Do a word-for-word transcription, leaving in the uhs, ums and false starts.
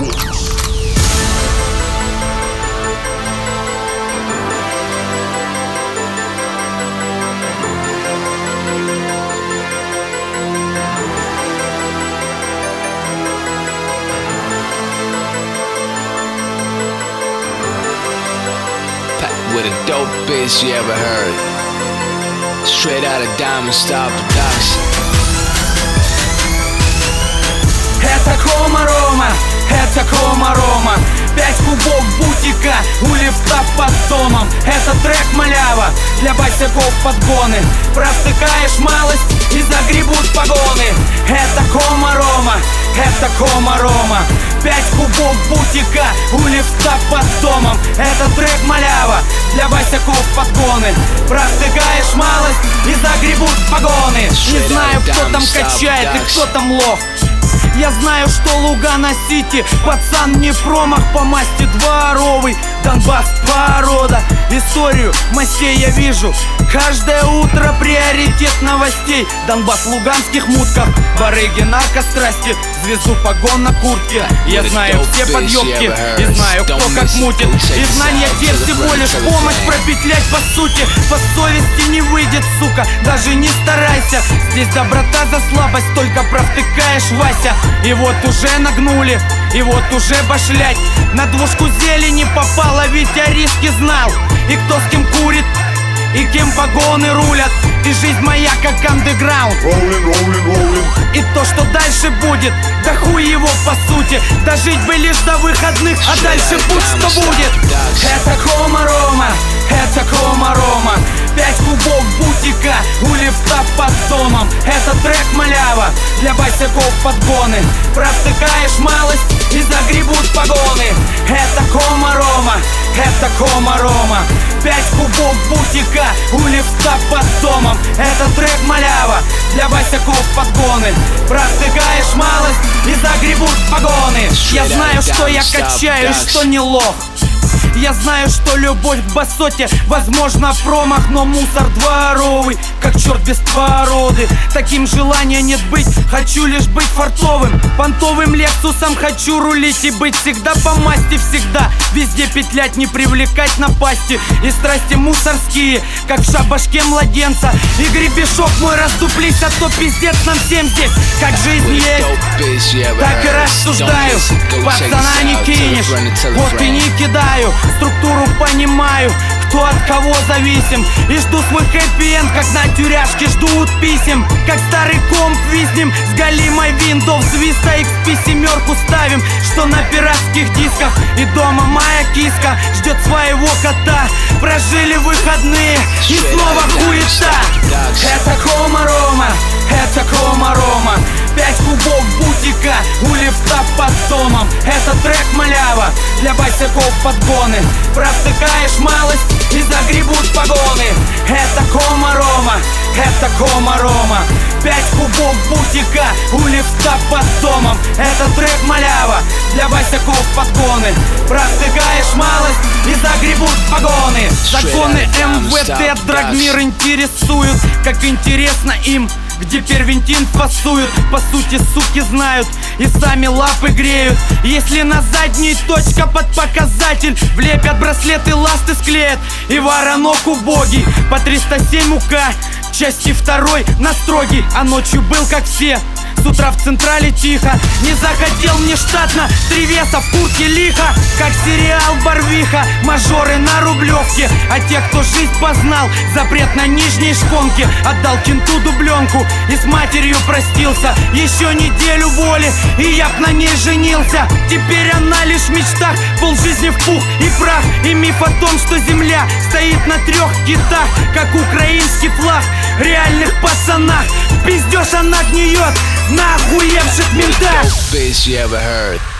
With the dopest you ever heard. Straight out of Diamond Star Production. Это Хома Рома, это Хома Рома. Пять кубов бутика у лифта под домом. Это трек малява для босяков подгоны. Провтыкаешь малость и загребут погоны. Это Хома Рома, это Хома Рома. Пять кубов бутика у лифта под домом. Это трек малява для босяков подгоны. Провтыкаешь малость и загребут погоны. Не знаю, кто там качает и кто там лох. Я знаю, что Лугано-Сити пацан не промах по масти дворовый. Донбасс порода, историю мастей я вижу. Каждое утро приоритет новостей. Донбасс в луганских мутках, барыги наркострасти, звезду погон на куртке. Я знаю все подъемки и знаю, кто как мутит. И знания те всего лишь помощь пропетлять по сути. По совести не выйдет, сука, даже не старайся. Здесь доброта за слабость, только провтыкаешь, Вася. И вот уже нагнули, и вот уже башлять. На двушку зелени попало, ведь я риски знал. И кто с кем курит, и кем погоны рулят. И жизнь моя как андеграунд. И то, что дальше будет, да хуй его по сути. Дожить бы лишь до выходных, а дальше будь что будет. Это Хома Рома, это Хома Рома. Пять кубов бутика у лифта под домом. Это трек малява для босяков подгоны. Провтыкаешь малость и загребут погоны. Это Хома Рома, это Хома Рома. Пять кубов бутика у лифта под домом. Это трек малява для босяков подгоны. Провтыкаешь малость и загребут погоны. Я знаю, что я качаю и что не лох. Я знаю, что любовь к басоте возможно промах, но мусор дворовый, как черт без породы. Таким желания нет быть, хочу лишь быть фартовым. Понтовым лексусом хочу рулить и быть всегда по масти, всегда везде петлять, не привлекать напасти. И страсти мусорские, как в шабашке младенца. И гребешок мой, раздуплись, а то пиздец нам всем здесь. Как жизнь есть, так и рассуждаю. Пацана не кинешь, вот и не кидаю. Структуру понимаю, кто от кого зависим. И жду свой хэппи-энд, как на тюряшке ждут писем. Как старый комп виснем с галимой Windows Vista икс пи семерку ставим, что на пиратских дисках. И дома моя киска ждет своего кота. Прожили выходные и снова хуета. Это Хома Рома, это Хома Рома. Пять кубов бутика у лифта под домом. Это трек малява для босяков подгоны. Провтыкаешь малость и загребут погоны. Это Хома Рома, это Хома Рома. Пять кубов бутика у лифта под домом. Это трек малява для босяков подгоны. Провтыкаешь малость и загребут погоны. Законы эм вэ дэ драгмир интересуют, как интересно им, где первентин фасуют. По сути, суки знают и сами лапы греют. Если на задней точка под показатель, влепят браслеты, ласты склеят. И воронок убогий по триста семь УК части второй на строгий, а ночью был как все. С утра в централе тихо, не захотел мне штатно. Три веса в куртке лихо, как сериал Барвиха. Мажоры на Рублевке, а те, кто жизнь познал, запрет на нижней шконке. Отдал кенту дубленку и с матерью простился. Еще неделю воли, и я б на ней женился. Теперь она лишь в мечтах, полжизни в пух и прах. И миф о том, что земля стоит на трех китах, как украинский флаг. Реальных пацанах пиздешь она гниет на охуевших ментах.